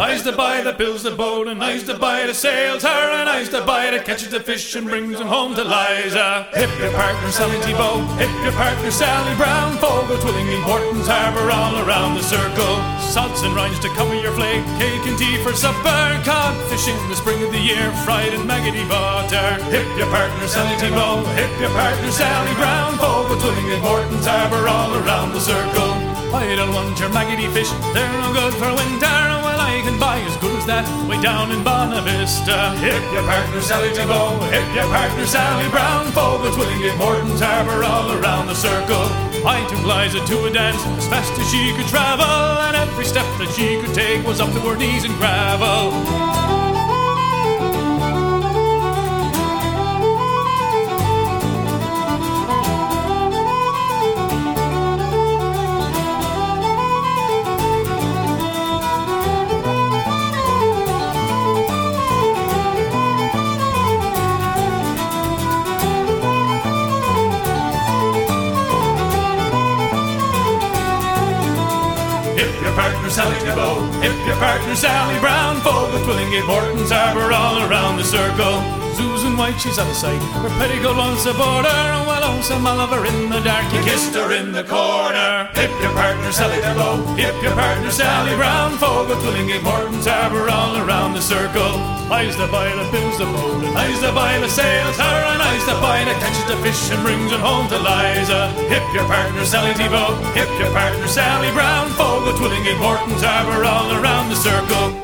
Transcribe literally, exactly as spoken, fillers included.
I's the boy that builds the boat, and I's the boy that sails her, and I's the boy that catches the fish and brings them home to Liza. Hip your partner Sally Thibault, hip your partner Sally Brown, Fogo, Twillingate, Morton's Harbour, all around the circle. Sods and rinds to cover your flake, cake and tea for supper, codfish in the spring of the year, fried in maggoty butter. Hip your partner Sally Thibault, hip your partner Sally Brown, Fogo, Twillingate, Morton's Harbour, all around the circle. I don't want your maggoty fish, they're no good for winter. Well, I can buy as good as that way down in Bonavista. Hip your partner Sally Thibault, hip your partner Sally Brown, Fogo, Twillingate, Morton's Harbour, all around the circle. I took Liza to a dance as fast as she could travel, and every step that she could take was up to her knees in gravel. Hip your partner Sally Thibault, hip your partner Sally Brown, Fogo, Twillingate, Morton's Harbour, all around the circle. Susan White, she's out of sight, her petticoat wants a border, and well, oh, some Oliver in the dark, he kissed her in the corner. Hip your partner Sally Thibault, hip your partner Sally Brown, Fogo, Twillingate, Morton's Harbour, all around the circle. I's the boy that builds the boat, and I's the boy that sails her, and I's the boy that catches the fish and brings it home to Liza. Hip your partner Sally Thibault, hip your partner Sally Brown, Fogo, Twillingate, Morton's Harbour, all around the circle.